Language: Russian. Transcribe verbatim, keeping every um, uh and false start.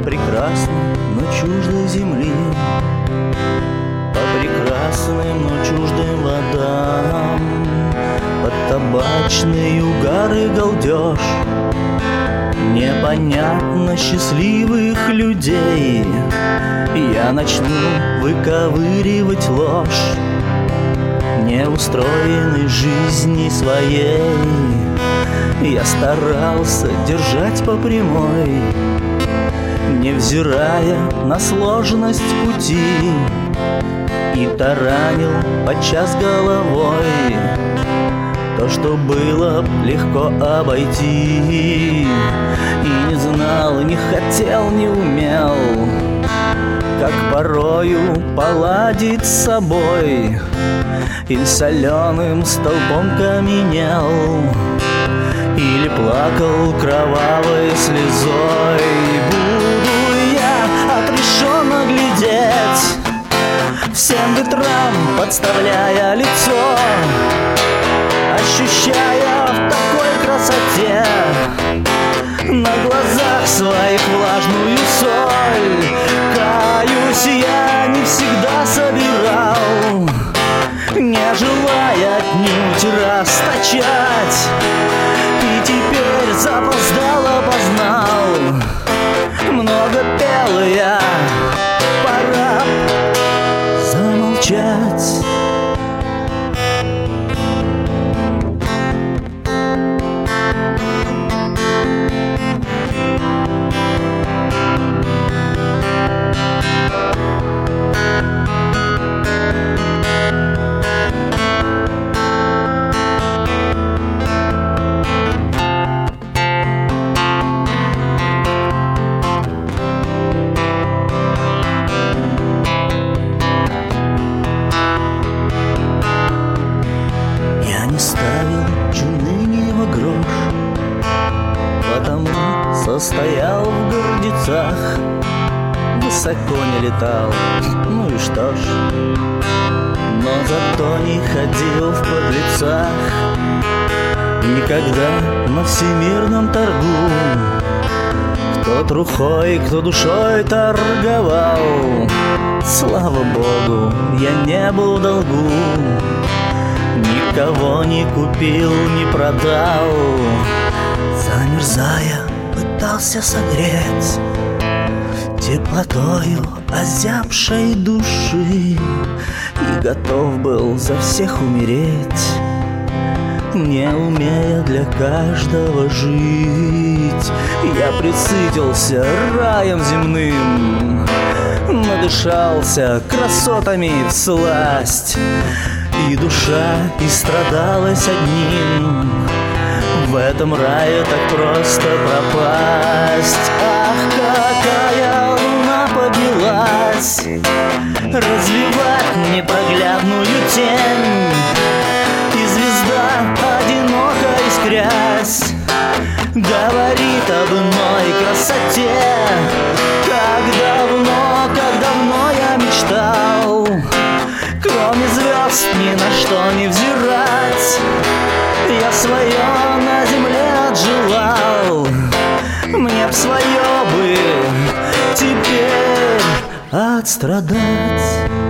прекрасной, но чуждой земли, по прекрасным, но чуждым водам, под табачный угар и галдеж непонятно счастливых людей. Я начну выковыривать ложь неустроенной жизни своей. Я старался держать по прямой, невзирая на сложность пути, и таранил подчас головой то, что было легко обойти. И не знал, не хотел, не умел, как порою поладить с собой, или соленым столбом каменел, или плакал кровавой слезой. Буду я отрешенно глядеть всем ветрам, подставляя лицо, ощущая в такой красоте на глазах своих влажную соль. Каюсь, я не всегда собирал, не желая отнюдь расточать, и теперь запоздало познал. Много пел я, пора замолчать. Ставил уныние во грош, потому состоял в гордецах, высоко не летал, ну и что ж, но зато не ходил в подлецах. Никогда на всемирном торгу кто трухой, кто душой торговал. Слава Богу, я не был в долгу, никого не купил, не продал. Замерзая, пытался согреть теплотою озябшей души, и готов был за всех умереть, не умея для каждого жить. Я присытился раем земным, надышался красотами всласть, и душа истрадалась одним в этом рае так просто пропасть. Ах, какая луна поднялась разливать непроглядную тень, и звезда одиноко искрясь говорит об иной красоте. Как давно, как давно я мечтал, кроме звезд ни на что не взирать. Я свое на земле отжелал, мне б свое бы теперь отстрадать.